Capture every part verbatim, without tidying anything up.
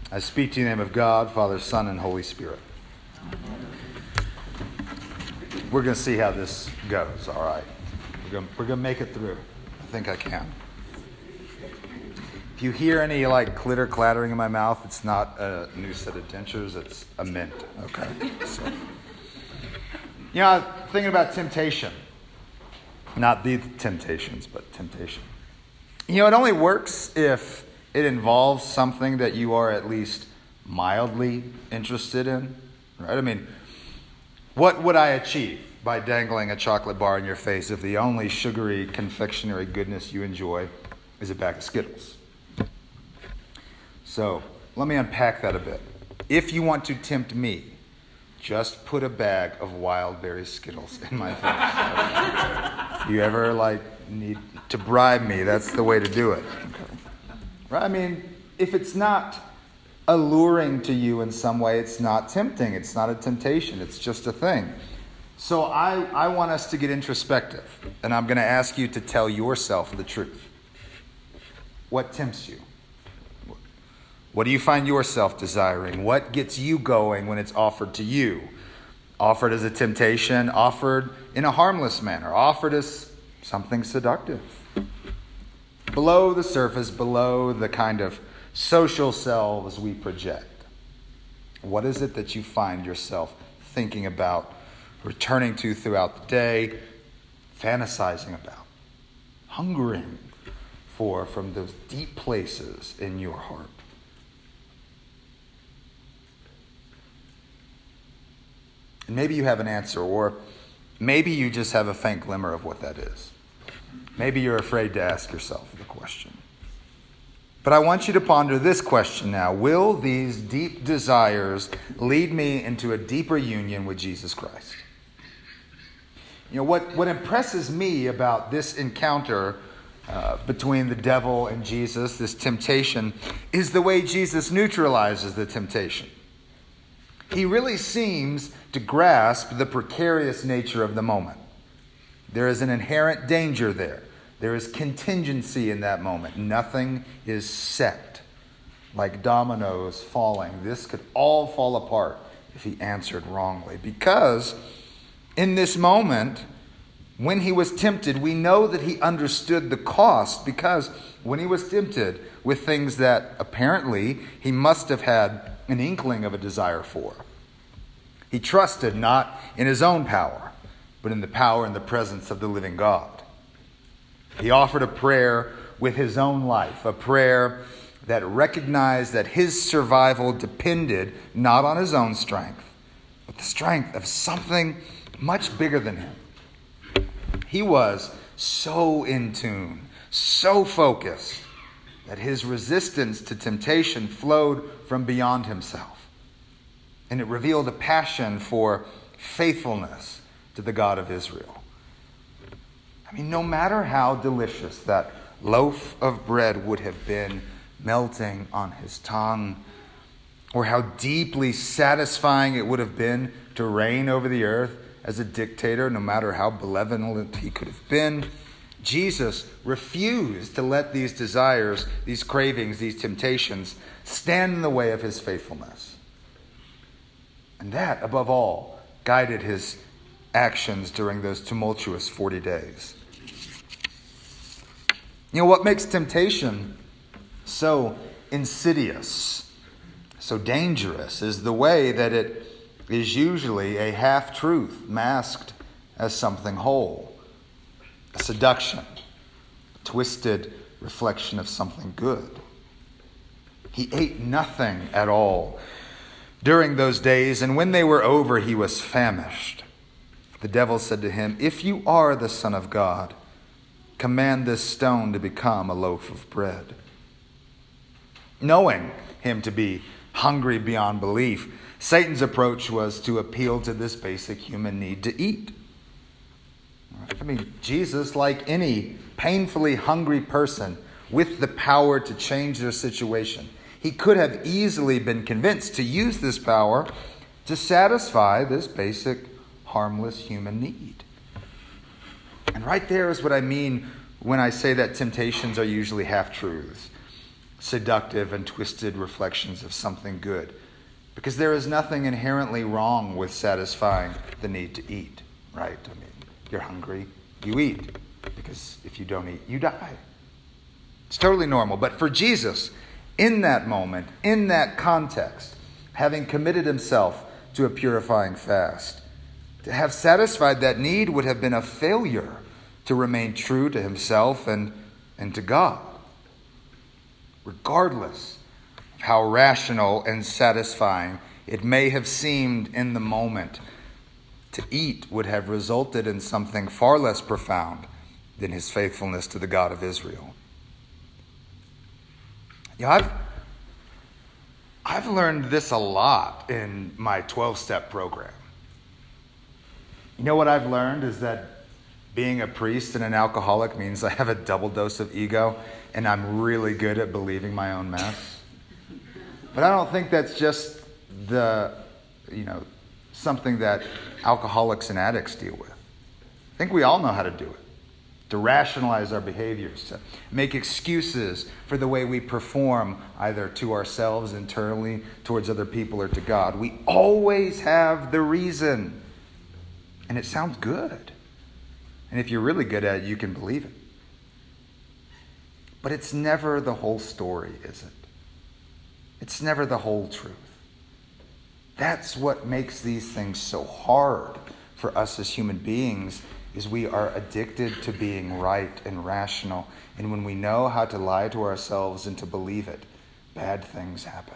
I speak to you in the name of God, Father, Son, and Holy Spirit. We're going to see how this goes, all right? We're going, we're going to make it through. I think I can. If you hear any, like, clitter clattering in my mouth, it's not a new set of dentures, it's a mint, okay? So, you know, thinking about temptation. Not the temptations, but temptation. You know, it only works if it involves something that you are at least mildly interested in, right? I mean, what would I achieve by dangling a chocolate bar in your face if the only sugary confectionery goodness you enjoy is a bag of Skittles? So, let me unpack that a bit. If you want to tempt me, just put a bag of wild berry Skittles in my face. If you ever, like, need to bribe me, that's the way to do it. Okay. Right? I mean, if it's not alluring to you in some way, it's not tempting. It's not a temptation. It's just a thing. So I, I want us to get introspective, and I'm going to ask you to tell yourself the truth. What tempts you? What do you find yourself desiring? What gets you going when it's offered to you? Offered as a temptation, offered in a harmless manner, offered as something seductive. Below the surface, below the kind of social selves we project. What is it that you find yourself thinking about, returning to throughout the day, fantasizing about, hungering for from those deep places in your heart? And maybe you have an answer, or maybe you just have a faint glimmer of what that is. Maybe you're afraid to ask yourself the question. But I want you to ponder this question now. Will these deep desires lead me into a deeper union with Jesus Christ? You know, what, what impresses me about this encounter uh, between the devil and Jesus, this temptation, is the way Jesus neutralizes the temptation. He really seems to grasp the precarious nature of the moment. There is an inherent danger there. There is contingency in that moment. Nothing is set. Like dominoes falling, this could all fall apart if he answered wrongly. Because in this moment, when he was tempted, we know that he understood the cost. Because when he was tempted with things that apparently he must have had an inkling of a desire for, he trusted not in his own power, but in the power and the presence of the living God. He offered a prayer with his own life, a prayer that recognized that his survival depended not on his own strength, but the strength of something much bigger than him. He was so in tune, so focused, that his resistance to temptation flowed from beyond himself. And it revealed a passion for faithfulness to the God of Israel. I mean, no matter how delicious that loaf of bread would have been melting on his tongue, or how deeply satisfying it would have been to reign over the earth as a dictator, no matter how benevolent he could have been, Jesus refused to let these desires, these cravings, these temptations stand in the way of his faithfulness. And that, above all, guided his actions during those tumultuous forty days. You know, what makes temptation so insidious, so dangerous, is the way that it is usually a half-truth masked as something whole. A seduction, a twisted reflection of something good. He ate nothing at all during those days, and when they were over, he was famished. The devil said to him, "If you are the Son of God, command this stone to become a loaf of bread." Knowing him to be hungry beyond belief, Satan's approach was to appeal to this basic human need to eat. I mean, Jesus, like any painfully hungry person with the power to change their situation, he could have easily been convinced to use this power to satisfy this basic, harmless human need. And right there is what I mean when I say that temptations are usually half-truths. seductive and twisted reflections of something good. Because there is nothing inherently wrong with satisfying the need to eat, right? I mean, you're hungry, you eat. Because if you don't eat, you die. It's totally normal. But for Jesus, in that moment, in that context, having committed himself to a purifying fast, to have satisfied that need would have been a failure to remain true to himself and, and to God. Regardless of how rational and satisfying it may have seemed in the moment, to eat would have resulted in something far less profound than his faithfulness to the God of Israel. You know, I've, I've learned this a lot in my twelve-step program. You know what I've learned is that being a priest and an alcoholic means I have a double dose of ego, and I'm really good at believing my own mess. But I don't think that's just the, you know, something that alcoholics and addicts deal with. I think we all know how to do it. To rationalize our behaviors, to make excuses for the way we perform, either to ourselves internally, towards other people, or to God. We always have the reason. And it sounds good. And if you're really good at it, you can believe it. But it's never the whole story, is it? It's never the whole truth. That's what makes these things so hard for us as human beings, is we are addicted to being right and rational. And when we know how to lie to ourselves and to believe it, bad things happen.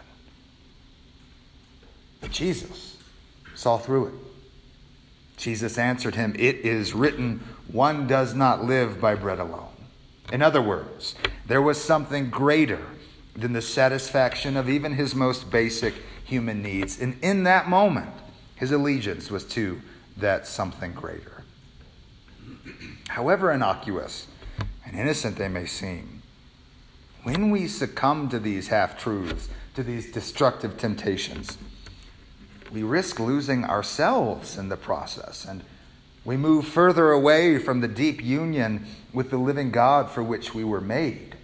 But Jesus saw through it. Jesus answered him, "It is written, one does not live by bread alone." In other words, there was something greater than the satisfaction of even his most basic human needs. And in that moment, his allegiance was to that something greater. However innocuous and innocent they may seem, when we succumb to these half-truths, to these destructive temptations, we risk losing ourselves in the process, and we move further away from the deep union with the living God for which we were made.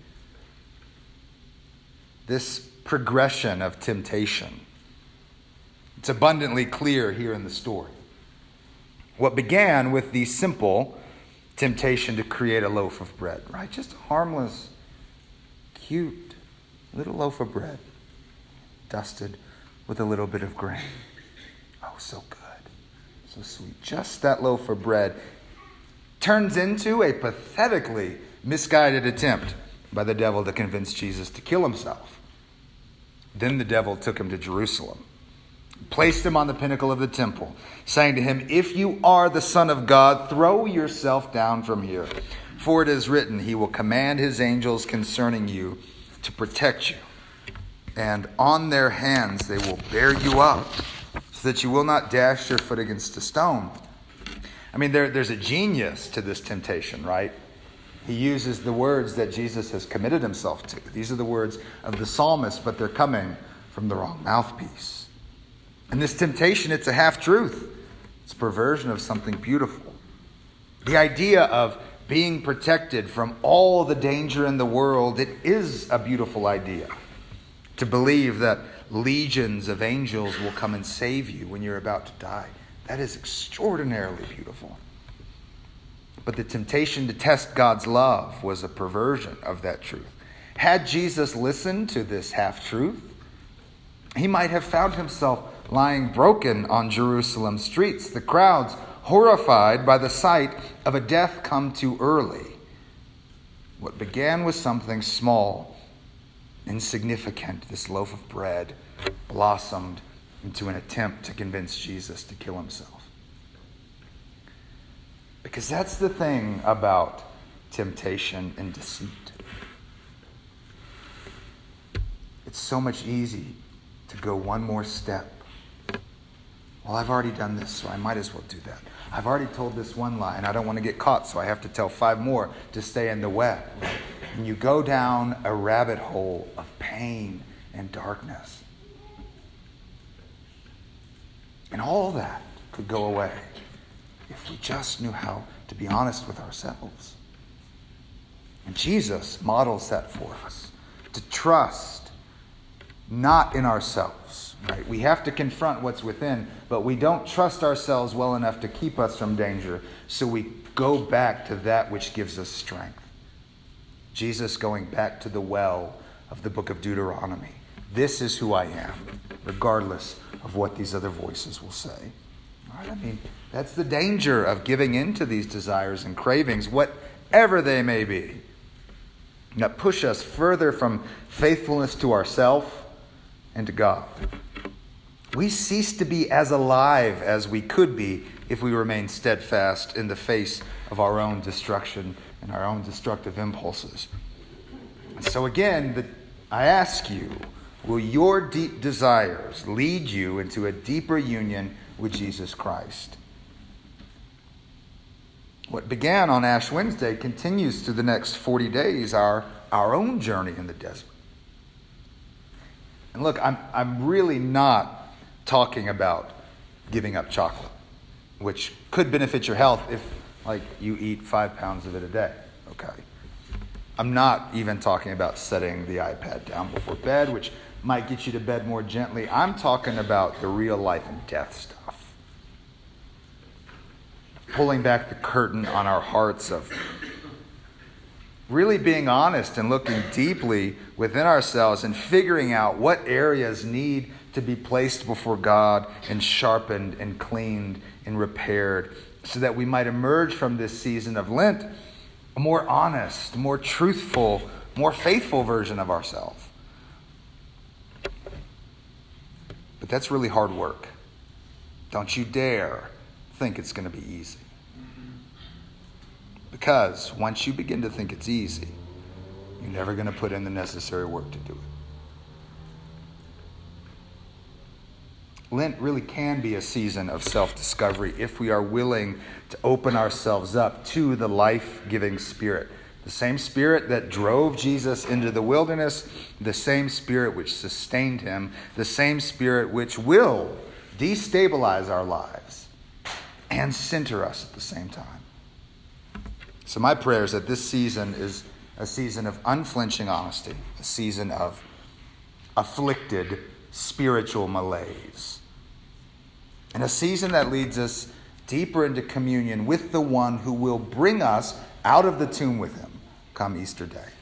This progression of temptation, it's abundantly clear here in the story. What began with the simple temptation to create a loaf of bread, right? Just a harmless, cute little loaf of bread, dusted with a little bit of grain. Oh, so good, so sweet. Just that loaf of bread turns into a pathetically misguided attempt by the devil to convince Jesus to kill himself. Then the devil took him to Jerusalem, placed him on the pinnacle of the temple, saying to him, "If you are the Son of God, throw yourself down from here. For it is written, he will command his angels concerning you to protect you. And on their hands they will bear you up, so that you will not dash your foot against a stone." I mean, there, there's a genius to this temptation, right? He uses the words that Jesus has committed himself to. These are the words of the psalmist, but they're coming from the wrong mouthpiece. And this temptation, it's a half-truth. It's a perversion of something beautiful. The idea of being protected from all the danger in the world, it is a beautiful idea. To believe that legions of angels will come and save you when you're about to die, that is extraordinarily beautiful. But the temptation to test God's love was a perversion of that truth. Had Jesus listened to this half-truth, he might have found himself lying broken on Jerusalem's streets, the crowds horrified by the sight of a death come too early. What began with something small, insignificant, this loaf of bread, blossomed into an attempt to convince Jesus to kill himself. Because that's the thing about temptation and deceit. It's so much easy to go one more step. Well, I've already done this, so I might as well do that. I've already told this one lie, and I don't want to get caught, so I have to tell five more to stay in the web. And you go down a rabbit hole of pain and darkness. And all that could go away if we just knew how to be honest with ourselves. And Jesus models that for us to trust not in ourselves. Right? We have to confront what's within, but we don't trust ourselves well enough to keep us from danger, so we go back to that which gives us strength. Jesus going back to the well of the book of Deuteronomy. This is who I am, regardless of what these other voices will say. All right? I mean, that's the danger of giving in to these desires and cravings, whatever they may be, that push us further from faithfulness to ourselves and to God. We cease to be as alive as we could be if we remain steadfast in the face of our own destruction and our own destructive impulses. And so again, the, I ask you, will your deep desires lead you into a deeper union with Jesus Christ? What began on Ash Wednesday continues through the next forty days, our, our own journey in the desert. And look, I'm I'm really not talking about giving up chocolate, which could benefit your health if, like, you eat five pounds of it a day. Okay. I'm not even talking about setting the iPad down before bed, which might get you to bed more gently. I'm talking about the real life and death stuff. Pulling back the curtain on our hearts, of really being honest and looking deeply within ourselves and figuring out what areas need to be placed before God and sharpened and cleaned and repaired, so that we might emerge from this season of Lent a more honest, more truthful, more faithful version of ourselves. But that's really hard work. Don't you dare think it's going to be easy. Because once you begin to think it's easy, you're never going to put in the necessary work to do it. Lent really can be a season of self-discovery if we are willing to open ourselves up to the life-giving Spirit. The same Spirit that drove Jesus into the wilderness, the same Spirit which sustained him, the same Spirit which will destabilize our lives and center us at the same time. So my prayer is that this season is a season of unflinching honesty, a season of afflicted spiritual malaise, and a season that leads us deeper into communion with the one who will bring us out of the tomb with him come Easter Day.